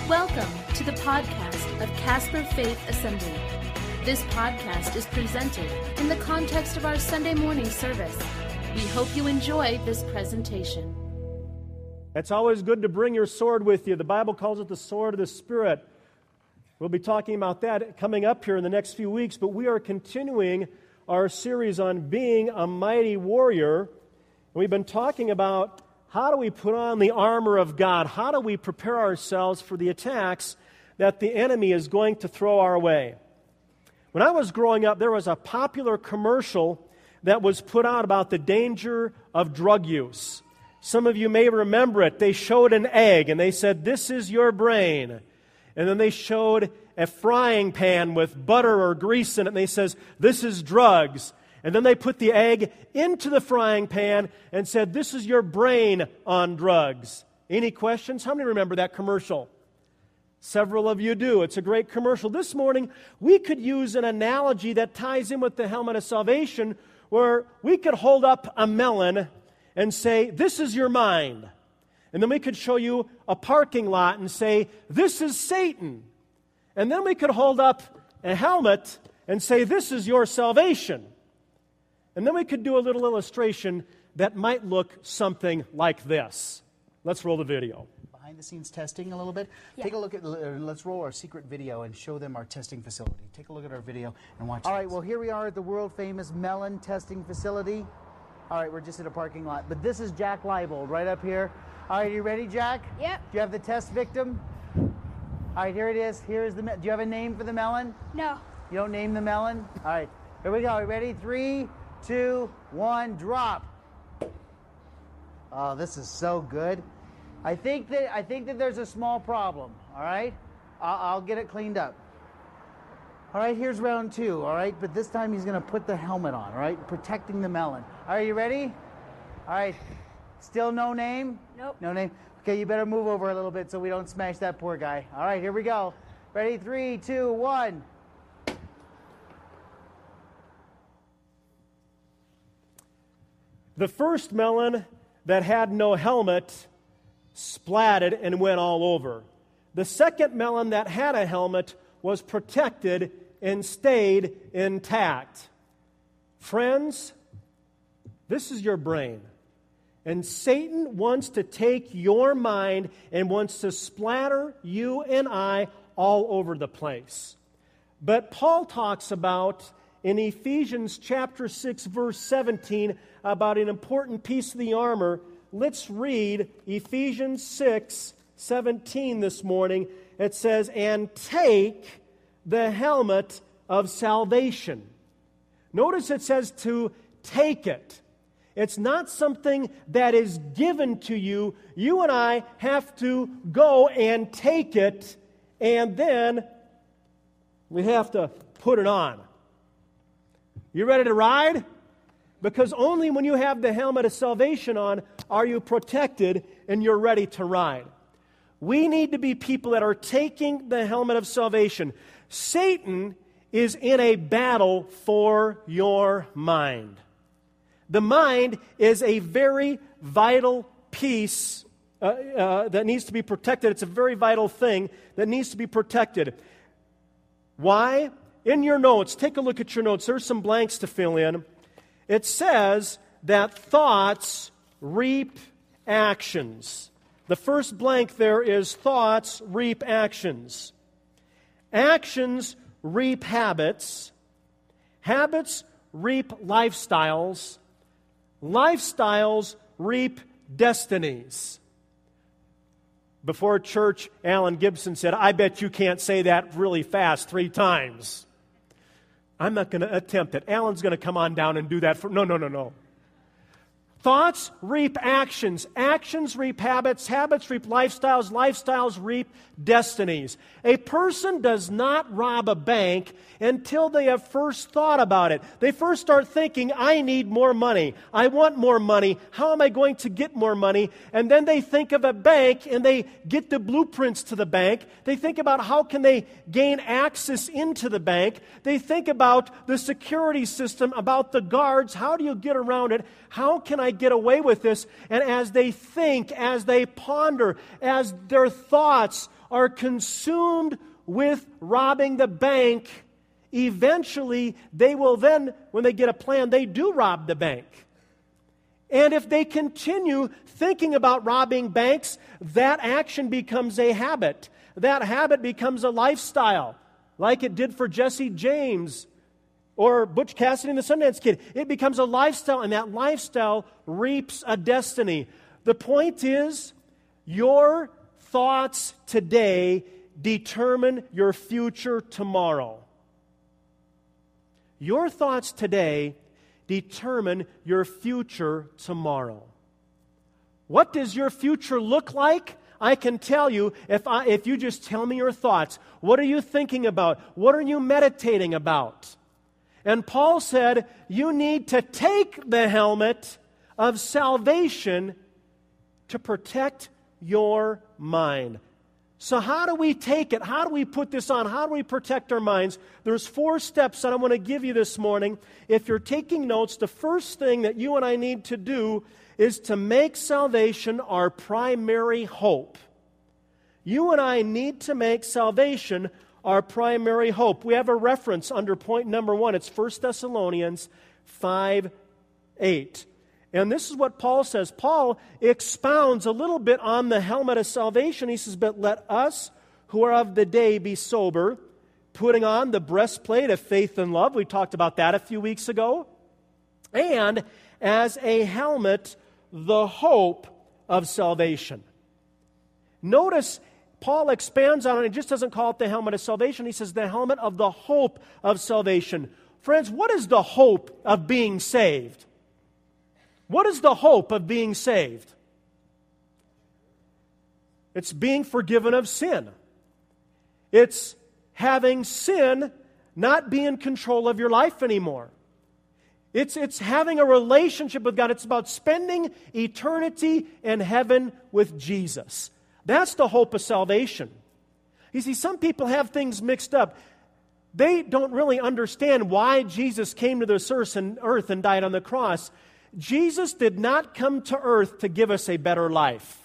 Welcome to the podcast of Casper Faith Assembly. This podcast is presented in the context of our Sunday morning service. We hope you enjoy this presentation. It's always good to bring your sword with you. The Bible calls it the sword of the Spirit. We'll be talking about that coming up here in the next few weeks, but we are continuing our series on being a mighty warrior. And we've been talking about how do we put on the armor of God? How do we prepare ourselves for the attacks that the enemy is going to throw our way? When I was growing up, there was a popular commercial that was put out about the danger of drug use. Some of you may remember it. They showed an egg, and they said, "This is your brain." And then they showed a frying pan with butter or grease in it, and they says, "This is drugs." And then they put the egg into the frying pan and said, "This is your brain on drugs." Any questions? How many remember that commercial? Several of you do. It's a great commercial. This morning, we could use an analogy that ties in with the helmet of salvation, where we could hold up a melon and say, "This is your mind." And then we could show you a parking lot and say, "This is Satan." And then we could hold up a helmet and say, "This is your salvation." And then we could do a little illustration that might look something like this. Let's roll the video. Behind the scenes testing a little bit. Yeah. Take a look at, let's roll our secret video and show them our testing facility. Take a look at our video and watch. All right, well, here we are at the world famous melon testing facility. All right, we're just in a parking lot, but this is Jack Leibold right up here. All right, you ready, Jack? Yep. Do you have the test victim? All right, here it is. Here's the, do you have a name for the melon? No. You don't name the melon? All right, here we go. Ready? 3, 2, 1, drop. Oh, this is so good. I think that there's a small problem. All right, I'll get it cleaned up. All right, here's round 2. All right, but this time he's going to put the helmet on. All right, protecting the melon. All right, you ready? All right, still no name? Nope. No name. Okay, you better move over a little bit so we don't smash that poor guy. All right, here we go. Ready? 3, 2, 1. The first melon that had no helmet splatted and went all over. The second melon that had a helmet was protected and stayed intact. Friends, this is your brain. And Satan wants to take your mind and wants to splatter you and I all over the place. But Paul talks about in Ephesians chapter 6, verse 17, about an important piece of the armor. Let's read Ephesians 6, 17 this morning. It says, "And take the helmet of salvation." Notice it says to take it. It's not something that is given to you. You and I have to go and take it, and then we have to put it on. You ready to ride? Because only when you have the helmet of salvation on are you protected and you're ready to ride. We need to be people that are taking the helmet of salvation. Satan is in a battle for your mind. The mind is a very vital piece that needs to be protected. It's a very vital thing that needs to be protected. Why? In your notes, take a look at your notes. There's some blanks to fill in. It says that thoughts reap actions. The first blank there is thoughts reap actions. Actions reap habits. Habits reap lifestyles. Lifestyles reap destinies. Before church, Alan Gibson said, "I bet you can't say that really fast 3 times. I'm not going to attempt it. Alan's going to come on down and do that for... No. Thoughts reap actions. Actions reap habits. Habits reap lifestyles. Lifestyles reap destinies. A person does not rob a bank until they have first thought about it. They first start thinking, I need more money. I want more money. How am I going to get more money? And then they think of a bank and they get the blueprints to the bank. They think about how can they gain access into the bank. They think about the security system, about the guards. How do you get around it? How can I get away with this? And as they think, as they ponder, as their thoughts are consumed with robbing the bank, eventually they will then, when they get a plan, they do rob the bank. And if they continue thinking about robbing banks, that action becomes a habit. That habit becomes a lifestyle, like it did for Jesse James or Butch Cassidy and the Sundance Kid. It becomes a lifestyle, and that lifestyle reaps a destiny. The point is, your thoughts today determine your future tomorrow. Your thoughts today determine your future tomorrow. What does your future look like? I can tell you if you just tell me your thoughts. What are you thinking about? What are you meditating about? And Paul said, you need to take the helmet of salvation to protect your mind. So how do we take it? How do we put this on? How do we protect our minds? There's 4 steps that I want to give you this morning. If you're taking notes, the first thing that you and I need to do is to make salvation our primary hope. You and I need to make salvation our primary hope. We have a reference under point number 1. It's 1 Thessalonians 5:8. And this is what Paul says. Paul expounds a little bit on the helmet of salvation. He says, but let us who are of the day be sober, putting on the breastplate of faith and love. We talked about that a few weeks ago. And as a helmet, the hope of salvation. Notice Paul expands on it. He just doesn't call it the helmet of salvation. He says the helmet of the hope of salvation. Friends, what is the hope of being saved? What is the hope of being saved? It's being forgiven of sin. It's having sin not be in control of your life anymore. It's having a relationship with God. It's about spending eternity in heaven with Jesus. That's the hope of salvation. You see, some people have things mixed up. They don't really understand why Jesus came to this earth and died on the cross. Jesus did not come to earth to give us a better life.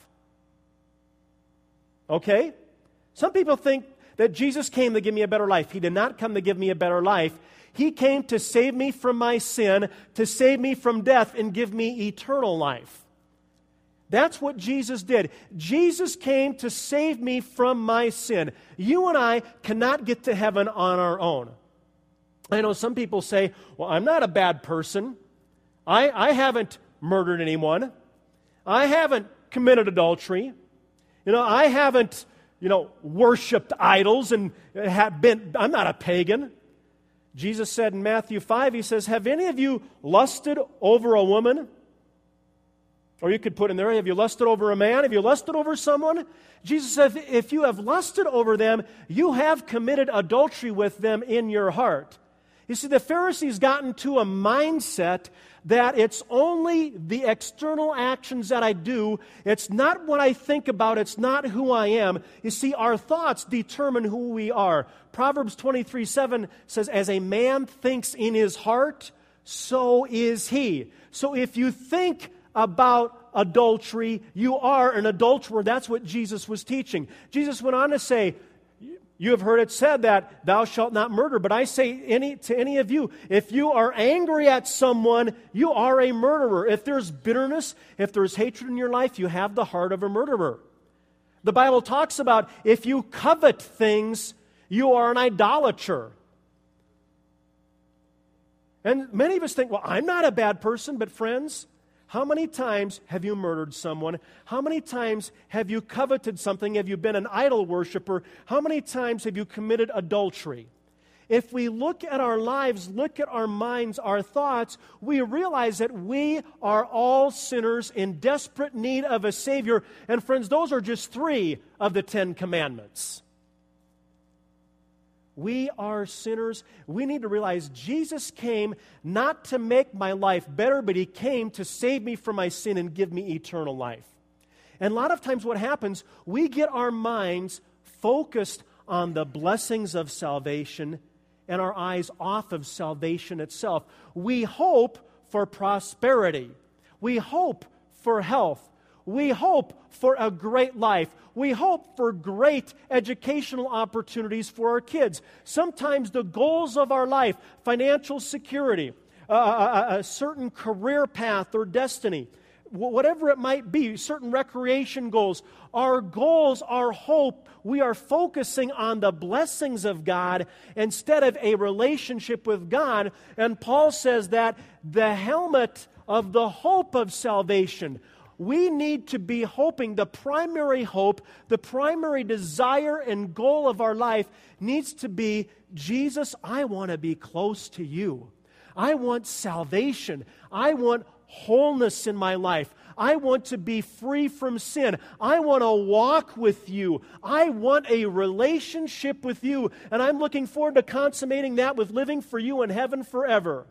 Okay? Some people think that Jesus came to give me a better life. He did not come to give me a better life. He came to save me from my sin, to save me from death, and give me eternal life. That's what Jesus did. Jesus came to save me from my sin. You and I cannot get to heaven on our own. I know some people say, well, I'm not a bad person. I haven't murdered anyone. I haven't committed adultery. I haven't, worshipped idols and I'm not a pagan. Jesus said in Matthew 5, He says, have any of you lusted over a woman? Or you could put in there, have you lusted over a man? Have you lusted over someone? Jesus said, if you have lusted over them, you have committed adultery with them in your heart. You see, the Pharisees got into a mindset that it's only the external actions that I do. It's not what I think about. It's not who I am. You see, our thoughts determine who we are. Proverbs 23:7 says, as a man thinks in his heart, so is he. So if you think about adultery, you are an adulterer. That's what Jesus was teaching. Jesus went on to say, you have heard it said that thou shalt not murder. But I say to any of you, if you are angry at someone, you are a murderer. If there's bitterness, if there's hatred in your life, you have the heart of a murderer. The Bible talks about if you covet things, you are an idolater. And many of us think, well, I'm not a bad person. But friends, how many times have you murdered someone? How many times have you coveted something? Have you been an idol worshiper? How many times have you committed adultery? If we look at our lives, look at our minds, our thoughts, we realize that we are all sinners in desperate need of a Savior. And friends, those are just 3 of the 10 commandments. We are sinners. We need to realize Jesus came not to make my life better, but He came to save me from my sin and give me eternal life. And a lot of times what happens, we get our minds focused on the blessings of salvation and our eyes off of salvation itself. We hope for prosperity. We hope for health. We hope for a great life. We hope for great educational opportunities for our kids. Sometimes the goals of our life, financial security, a certain career path or destiny, whatever it might be, certain recreation goals, our goals, our hope, we are focusing on the blessings of God instead of a relationship with God. And Paul says that the helmet of the hope of salvation, we need to be hoping, the primary hope, the primary desire and goal of our life needs to be, Jesus, I want to be close to you. I want salvation. I want wholeness in my life. I want to be free from sin. I want to walk with you. I want a relationship with you. And I'm looking forward to consummating that with living for you in heaven forever.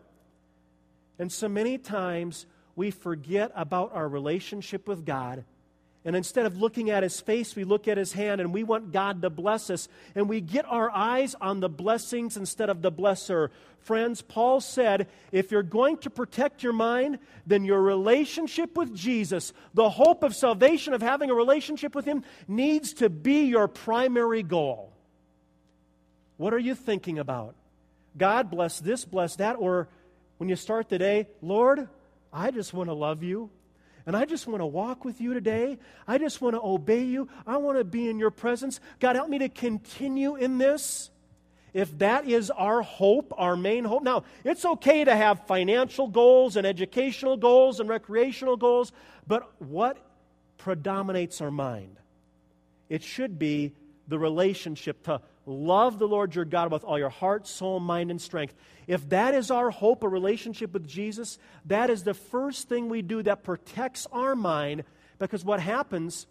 And so many times we forget about our relationship with God. And instead of looking at His face, we look at His hand, and we want God to bless us. And we get our eyes on the blessings instead of the blesser. Friends, Paul said, if you're going to protect your mind, then your relationship with Jesus, the hope of salvation, of having a relationship with Him, needs to be your primary goal. What are you thinking about? God, bless this, bless that. Or when you start the day, Lord, I just want to love you. And I just want to walk with you today. I just want to obey you. I want to be in your presence. God, help me to continue in this. If that is our hope, our main hope. Now, it's okay to have financial goals and educational goals and recreational goals, but what predominates our mind? It should be the relationship to love the Lord your God with all your heart, soul, mind, and strength. If that is our hope, a relationship with Jesus, that is the first thing we do that protects our mind, because what happens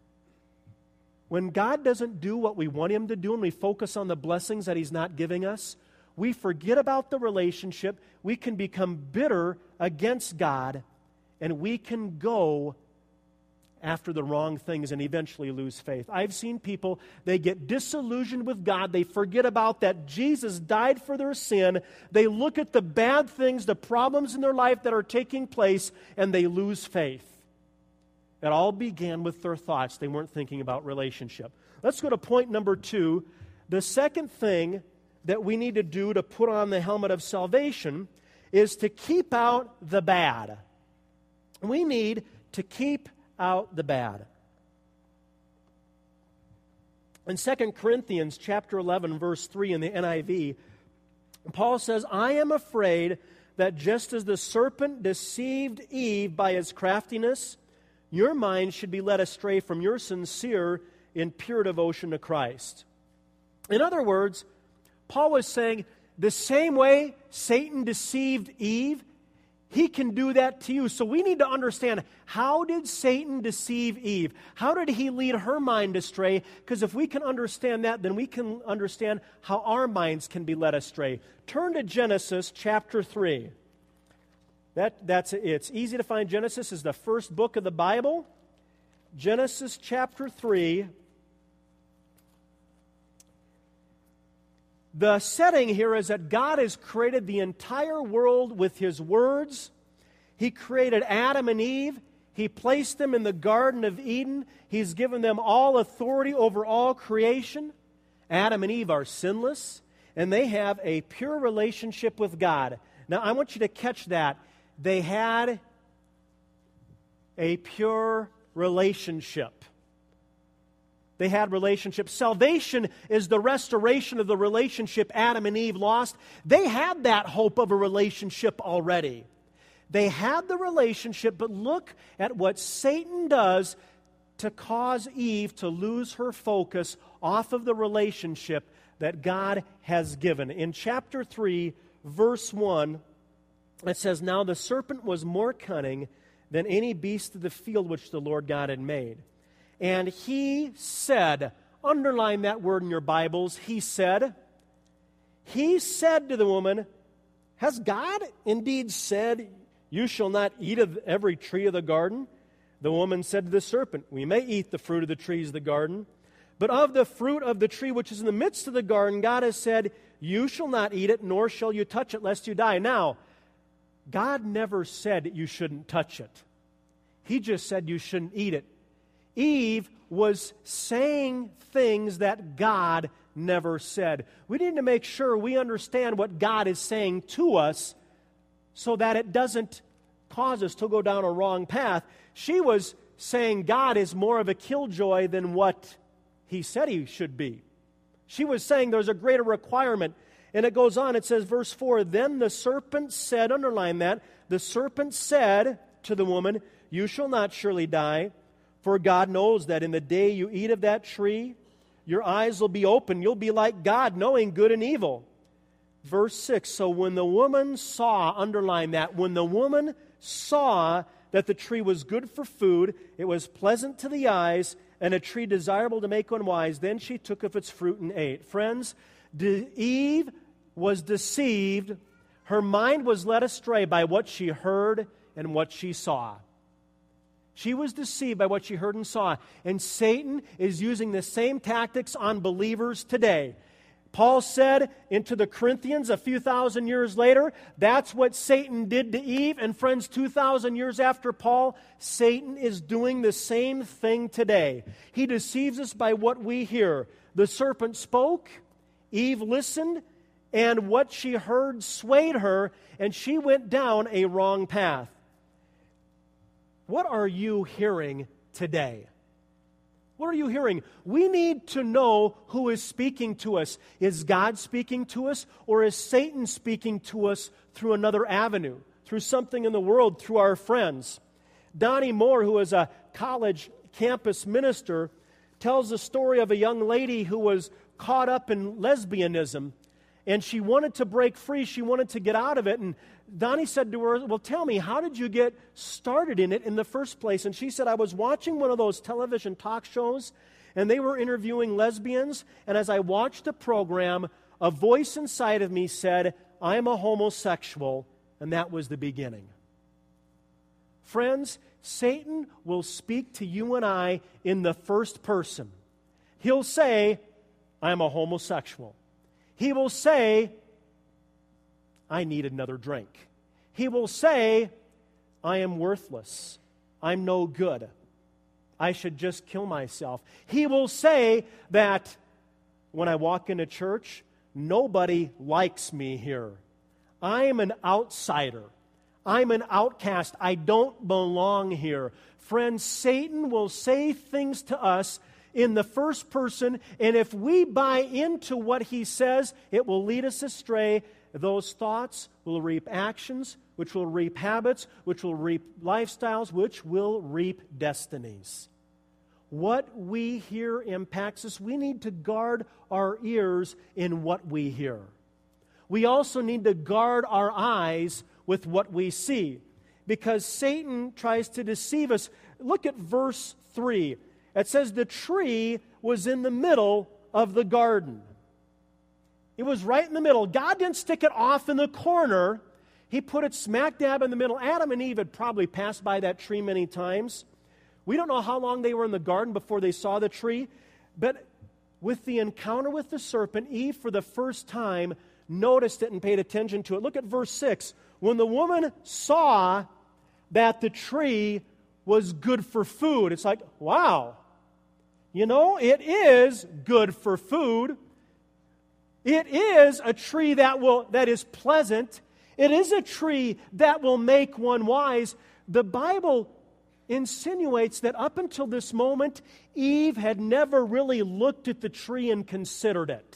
when God doesn't do what we want Him to do and we focus on the blessings that He's not giving us, we forget about the relationship, we can become bitter against God, and we can go after the wrong things and eventually lose faith. I've seen people, they get disillusioned with God. They forget about that Jesus died for their sin. They look at the bad things, the problems in their life that are taking place, and they lose faith. It all began with their thoughts. They weren't thinking about relationship. Let's go to point number 2. The second thing that we need to do to put on the helmet of salvation is to keep out the bad. We need to keep out the bad. In 2 Corinthians chapter 11, verse 3 in the NIV, Paul says, I am afraid that just as the serpent deceived Eve by his craftiness, your mind should be led astray from your sincere and pure devotion to Christ. In other words, Paul was saying, the same way Satan deceived Eve, he can do that to you. So we need to understand, how did Satan deceive Eve? How did he lead her mind astray? Because if we can understand that, then we can understand how our minds can be led astray. Turn to Genesis chapter 3. It's easy to find. Genesis is the first book of the Bible. Genesis chapter 3. The setting here is that God has created the entire world with His words. He created Adam and Eve. He placed them in the Garden of Eden. He's given them all authority over all creation. Adam and Eve are sinless, and they have a pure relationship with God. Now, I want you to catch that. They had a pure relationship. They had relationship. Salvation is the restoration of the relationship Adam and Eve lost. They had that hope of a relationship already. They had the relationship, but look at what Satan does to cause Eve to lose her focus off of the relationship that God has given. In chapter 3, verse 1, it says, Now the serpent was more cunning than any beast of the field which the Lord God had made. And he said, underline that word in your Bibles, he said to the woman, Has God indeed said, You shall not eat of every tree of the garden? The woman said to the serpent, We may eat the fruit of the trees of the garden, but of the fruit of the tree which is in the midst of the garden, God has said, You shall not eat it, nor shall you touch it, lest you die. Now, God never said you shouldn't touch it. He just said you shouldn't eat it. Eve was saying things that God never said. We need to make sure we understand what God is saying to us so that it doesn't cause us to go down a wrong path. She was saying God is more of a killjoy than what He said He should be. She was saying there's a greater requirement. And it goes on, it says, verse 4, then the serpent said, underline that, the serpent said to the woman, you shall not surely die, for God knows that in the day you eat of that tree, your eyes will be open. You'll be like God, knowing good and evil. Verse 6, so when the woman saw, underline that, when the woman saw that the tree was good for food, it was pleasant to the eyes, and a tree desirable to make one wise, then she took of its fruit and ate. Friends, Eve was deceived. Her mind was led astray by what she heard and what she saw. She was deceived by what she heard and saw. And Satan is using the same tactics on believers today. Paul said into the Corinthians a few thousand years later, that's what Satan did to Eve. And friends, 2,000 years after Paul, Satan is doing the same thing today. He deceives us by what we hear. The serpent spoke, Eve listened, and what she heard swayed her, and she went down a wrong path. What are you hearing today? What are you hearing? We need to know who is speaking to us. Is God speaking to us, or is Satan speaking to us through another avenue, through something in the world, through our friends? Donnie Moore, who is a college campus minister, tells the story of a young lady who was caught up in lesbianism, and she wanted to break free. She wanted to get out of it, and Donnie said to her, well, tell me, how did you get started in it in the first place? And she said, I was watching one of those television talk shows, and they were interviewing lesbians, and as I watched the program, a voice inside of me said, I am a homosexual, and that was the beginning. Friends, Satan will speak to you and I in the first person. He'll say, I am a homosexual. He will say, I need another drink. He will say, I am worthless. I'm no good. I should just kill myself. He will say that when I walk into church, nobody likes me here. I'm an outsider. I'm an outcast. I don't belong here. Friends, Satan will say things to us in the first person, and if we buy into what he says, it will lead us astray. Those thoughts will reap actions, which will reap habits, which will reap lifestyles, which will reap destinies. What we hear impacts us. We need to guard our ears in what we hear. We also need to guard our eyes with what we see, because Satan tries to deceive us. Look at verse 3. It says the tree was in the middle of the garden. It was right in the middle. God didn't stick it off in the corner. He put it smack dab in the middle. Adam and Eve had probably passed by that tree many times. We don't know how long they were in the garden before they saw the tree. But with the encounter with the serpent, Eve, for the first time, noticed it and paid attention to it. Look at verse 6. When the woman saw that the tree was good for food, it's like, wow, you know, it is good for food. It is a tree that is pleasant. It is a tree that will make one wise. The Bible insinuates that up until this moment, Eve had never really looked at the tree and considered it.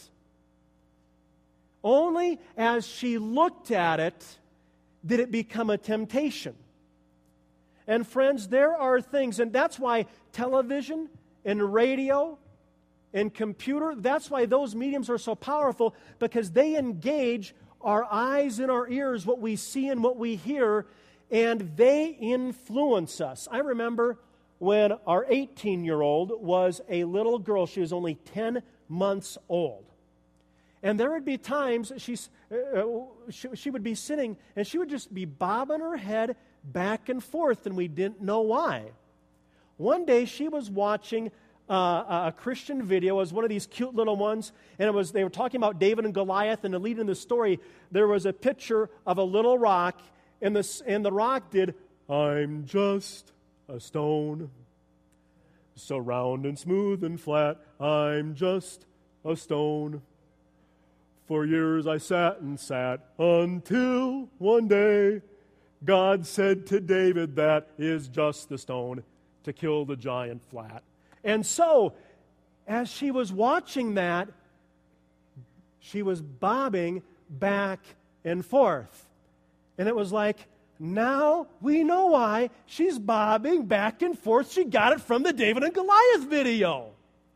Only as she looked at it did it become a temptation. And friends, there are things, and that's why television and radio and computer, that's why those mediums are so powerful, because they engage our eyes and our ears, what we see and what we hear, and they influence us. I remember when our 18-year-old was a little girl. She was only 10 months old. And there would be times she would be sitting, and she would just be bobbing her head back and forth, and we didn't know why. One day she was watching a Christian video. It was one of these cute little ones, and they were talking about David and Goliath, and to lead in the story, there was a picture of a little rock, and the rock did, I'm just a stone. So round and smooth and flat, I'm just a stone. For years I sat and sat until one day God said to David, that is just the stone to kill the giant flat. And so, as she was watching that, she was bobbing back and forth. And it was like, now we know why she's bobbing back and forth. She got it from the David and Goliath video.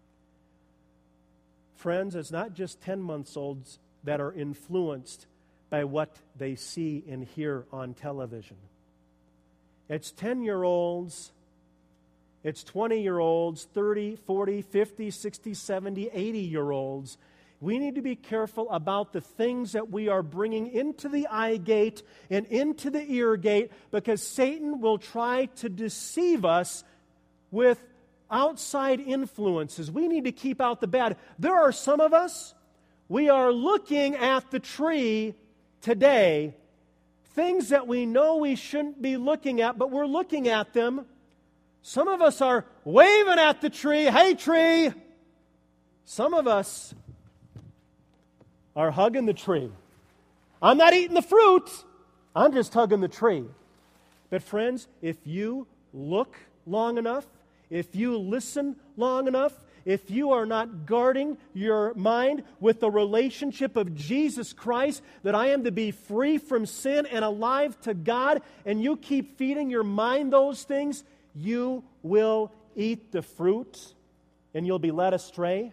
Friends, it's not just 10-month-olds that are influenced by what they see and hear on television. It's 10-year-olds, it's 20-year-olds, 30, 40, 50, 60, 70, 80-year-olds. We need to be careful about the things that we are bringing into the eye gate and into the ear gate, because Satan will try to deceive us with outside influences. We need to keep out the bad. There are some of us, we are looking at the tree today, things that we know we shouldn't be looking at, but we're looking at them. Some of us are waving at the tree, hey tree. Some of us are hugging the tree. I'm not eating the fruit, I'm just hugging the tree. But friends, if you look long enough, if you listen long enough, if you are not guarding your mind with the relationship of Jesus Christ, that I am to be free from sin and alive to God, and you keep feeding your mind those things, you will eat the fruit and you'll be led astray.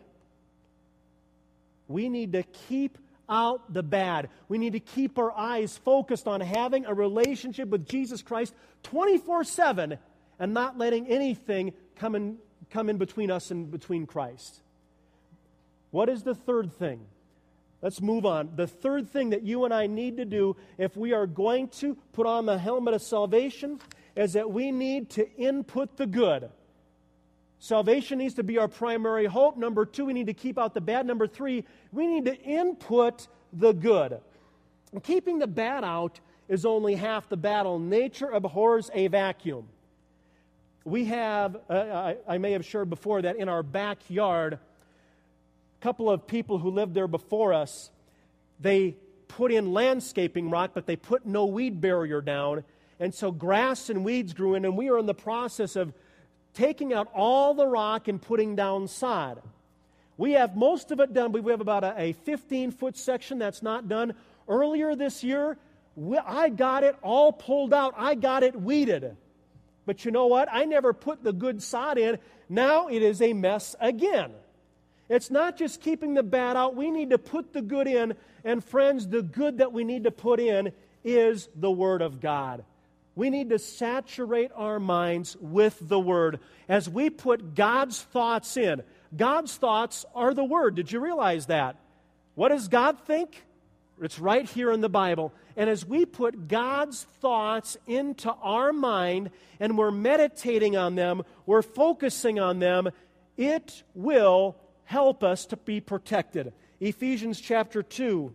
We need to keep out the bad. We need to keep our eyes focused on having a relationship with Jesus Christ 24/7 and not letting anything come in between us and between Christ. What is the third thing? Let's move on. The third thing that you and I need to do if we are going to put on the helmet of salvation is that we need to input the good. Salvation needs to be our primary hope. Number 2, we need to keep out the bad. Number 3, we need to input the good. And keeping the bad out is only half the battle. Nature abhors a vacuum. We have, I may have shared before that in our backyard, a couple of people who lived there before us, they put in landscaping rock, but they put no weed barrier down. And so grass and weeds grew in, and we are in the process of taking out all the rock and putting down sod. We have most of it done, but we have about a 15-foot section that's not done. Earlier this year, I got it all pulled out. I got it weeded. But you know what? I never put the good sod in. Now it is a mess again. It's not just keeping the bad out. We need to put the good in. And friends, the good that we need to put in is the Word of God. We need to saturate our minds with the Word. As we put God's thoughts in, God's thoughts are the Word. Did you realize that? What does God think? It's right here in the Bible. And as we put God's thoughts into our mind and we're meditating on them, we're focusing on them, it will help us to be protected. Ephesians chapter 4,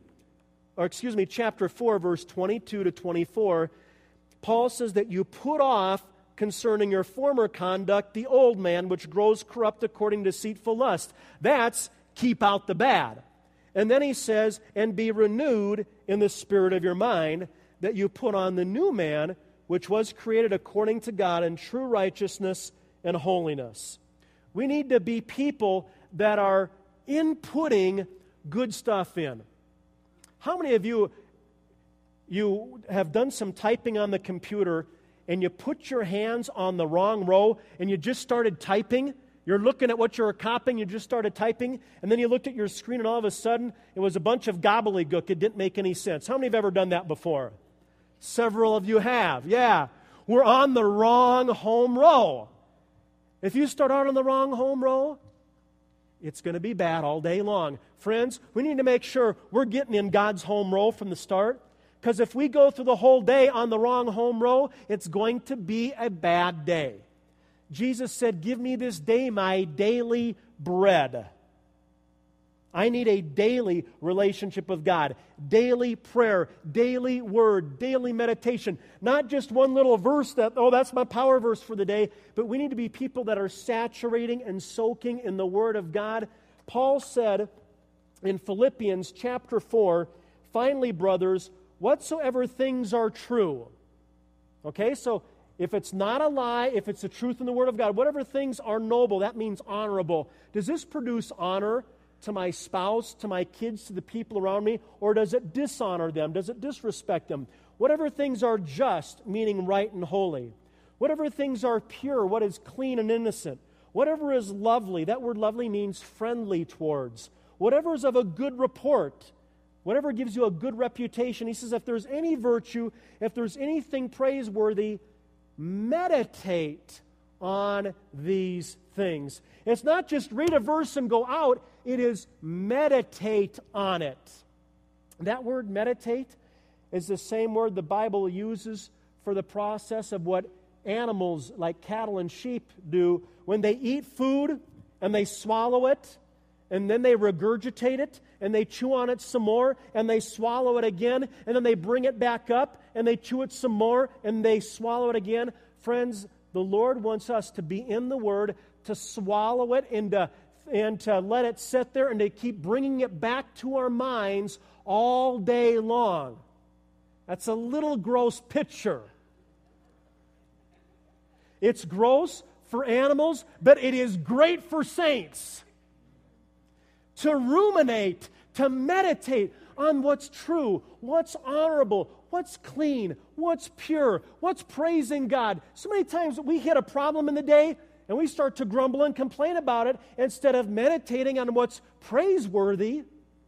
verse 22 to 24, Paul says that you put off concerning your former conduct the old man which grows corrupt according to deceitful lust. That's keep out the bad. And then he says, and be renewed in the spirit of your mind, that you put on the new man, which was created according to God in true righteousness and holiness. We need to be people that are inputting good stuff in. How many of you have done some typing on the computer and you put your hands on the wrong row and you just started typing? You're looking at what you're copying, you just started typing, and then you looked at your screen and all of a sudden it was a bunch of gobbledygook. It didn't make any sense. How many have ever done that before? Several of you have. Yeah. We're on the wrong home row. If you start out on the wrong home row, it's going to be bad all day long. Friends, we need to make sure we're getting in God's home row from the start, because if we go through the whole day on the wrong home row, it's going to be a bad day. Jesus said, give me this day my daily bread. I need a daily relationship with God, daily prayer, daily word, daily meditation. Not just one little verse that's my power verse for the day, but we need to be people that are saturating and soaking in the Word of God. Paul said in Philippians chapter 4, finally, brothers, whatsoever things are true. Okay, so if it's not a lie, if it's the truth in the Word of God, whatever things are noble, that means honorable. Does this produce honor to my spouse, to my kids, to the people around me, or does it dishonor them? Does it disrespect them? Whatever things are just, meaning right and holy. Whatever things are pure, what is clean and innocent. Whatever is lovely, that word lovely means friendly towards. Whatever is of a good report, whatever gives you a good reputation. He says if there's any virtue, if there's anything praiseworthy, meditate on these things. It's not just read a verse and go out. It is meditate on it. That word meditate is the same word the Bible uses for the process of what animals like cattle and sheep do when they eat food and they swallow it and then they regurgitate it and they chew on it some more and they swallow it again and then they bring it back up and they chew it some more and they swallow it again. Friends, the Lord wants us to be in the Word, to swallow it and to let it sit there and to keep bringing it back to our minds all day long. That's a little gross picture. It's gross for animals, but it is great for saints. To ruminate, to meditate on what's true, what's honorable, what's clean, what's pure, what's praising God. So many times we hit a problem in the day and we start to grumble and complain about it instead of meditating on what's praiseworthy.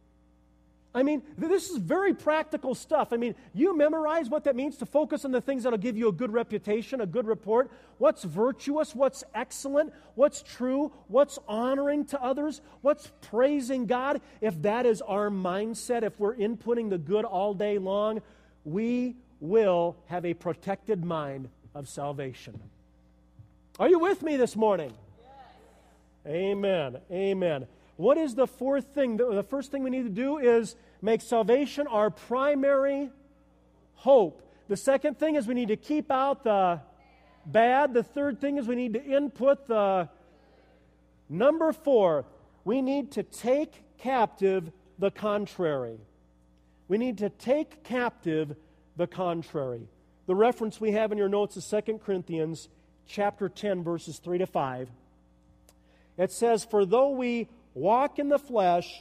I mean, this is very practical stuff. I mean, you memorize what that means to focus on the things that will give you a good reputation, a good report. What's virtuous, what's excellent, what's true, what's honoring to others, what's praising God. If that is our mindset, if we're inputting the good all day long, we will have a protected mind of salvation. Are you with me this morning? Yes. Amen. Amen. What is the fourth thing? The first thing we need to do is make salvation our primary hope. The second thing is we need to keep out the bad. The third thing is we need to input the... Number 4, we need to take captive the contrary. We need to take captive the contrary. The reference we have in your notes is 2 Corinthians chapter 10, verses 3 to 5. It says, for though we walk in the flesh,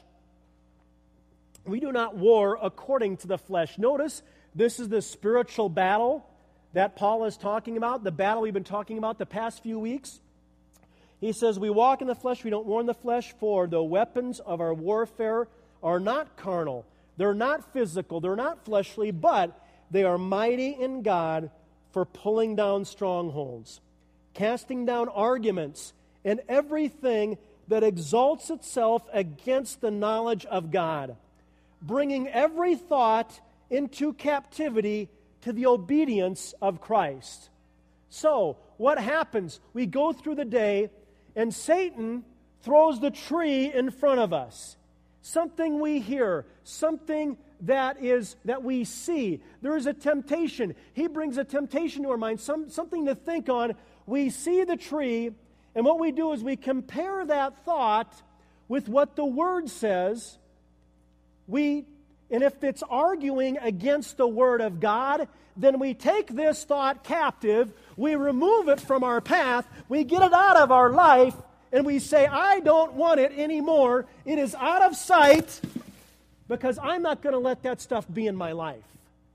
we do not war according to the flesh. Notice, this is the spiritual battle that Paul is talking about, the battle we've been talking about the past few weeks. He says, we walk in the flesh, we don't war in the flesh, for the weapons of our warfare are not carnal. They're not physical, they're not fleshly, but they are mighty in God for pulling down strongholds, casting down arguments, and everything that exalts itself against the knowledge of God, bringing every thought into captivity to the obedience of Christ. So, what happens? We go through the day, and Satan throws the tree in front of us. Something we hear, something that we see. There is a temptation. He brings a temptation to our mind, something to think on. We see the tree, and what we do is we compare that thought with what the Word says. And if it's arguing against the Word of God, then we take this thought captive, we remove it from our path, we get it out of our life, and we say, I don't want it anymore. It is out of sight because I'm not going to let that stuff be in my life.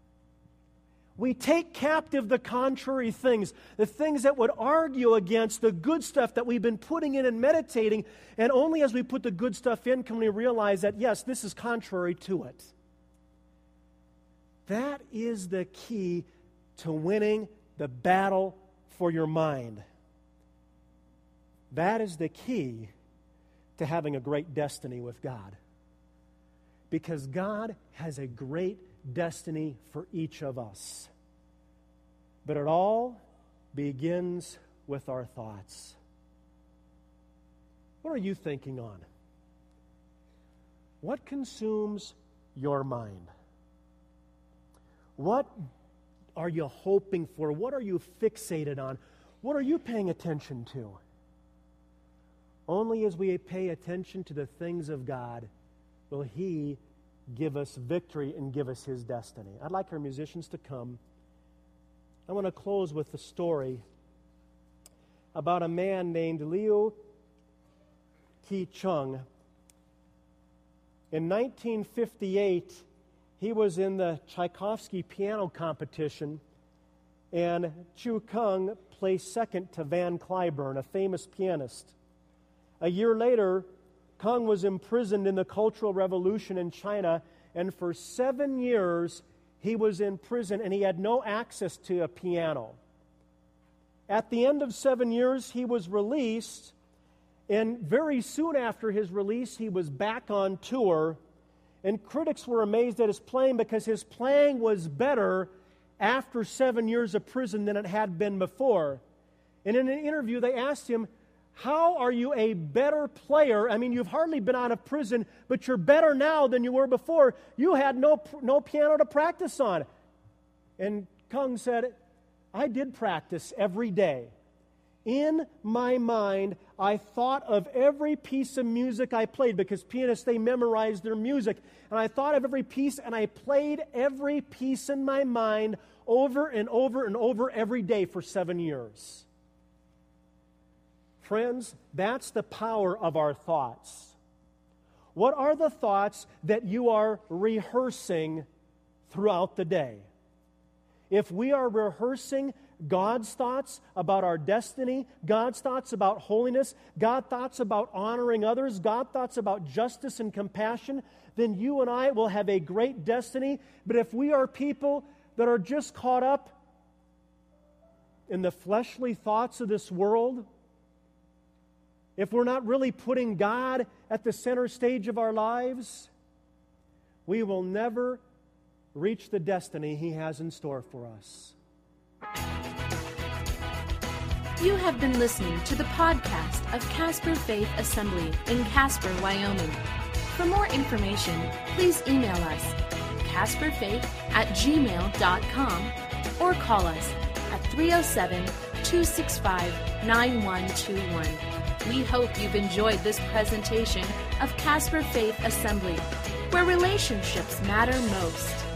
We take captive the contrary things, the things that would argue against the good stuff that we've been putting in and meditating, and only as we put the good stuff in can we realize that, yes, this is contrary to it. That is the key to winning the battle for your mind. That is the key to having a great destiny with God. Because God has a great destiny for each of us. But it all begins with our thoughts. What are you thinking on? What consumes your mind? What are you hoping for? What are you fixated on? What are you paying attention to? Only as we pay attention to the things of God will He give us victory and give us His destiny. I'd like our musicians to come. I want to close with a story about a man named Liu Qi-chung. In 1958, he was in the Tchaikovsky piano competition, and Chu Kung placed second to Van Cliburn, a famous pianist. A year later, Kung was imprisoned in the Cultural Revolution in China, and for 7 years he was in prison and he had no access to a piano. At the end of 7 years, he was released, and very soon after his release, he was back on tour, and critics were amazed at his playing because his playing was better after 7 years of prison than it had been before. And in an interview, they asked him, how are you a better player? I mean, you've hardly been out of prison, but you're better now than you were before. You had no piano to practice on. And Kung said, I did practice every day. In my mind, I thought of every piece of music I played, because pianists, they memorize their music. And I thought of every piece, and I played every piece in my mind over and over and over every day for 7 years. Friends, that's the power of our thoughts. What are the thoughts that you are rehearsing throughout the day? If we are rehearsing God's thoughts about our destiny, God's thoughts about holiness, God's thoughts about honoring others, God's thoughts about justice and compassion, then you and I will have a great destiny. But if we are people that are just caught up in the fleshly thoughts of this world, if we're not really putting God at the center stage of our lives, we will never reach the destiny He has in store for us. You have been listening to the podcast of Casper Faith Assembly in Casper, Wyoming. For more information, please email us, casperfaith@gmail.com, or call us at 307-265-9121. We hope you've enjoyed this presentation of Casper Faith Assembly, where relationships matter most.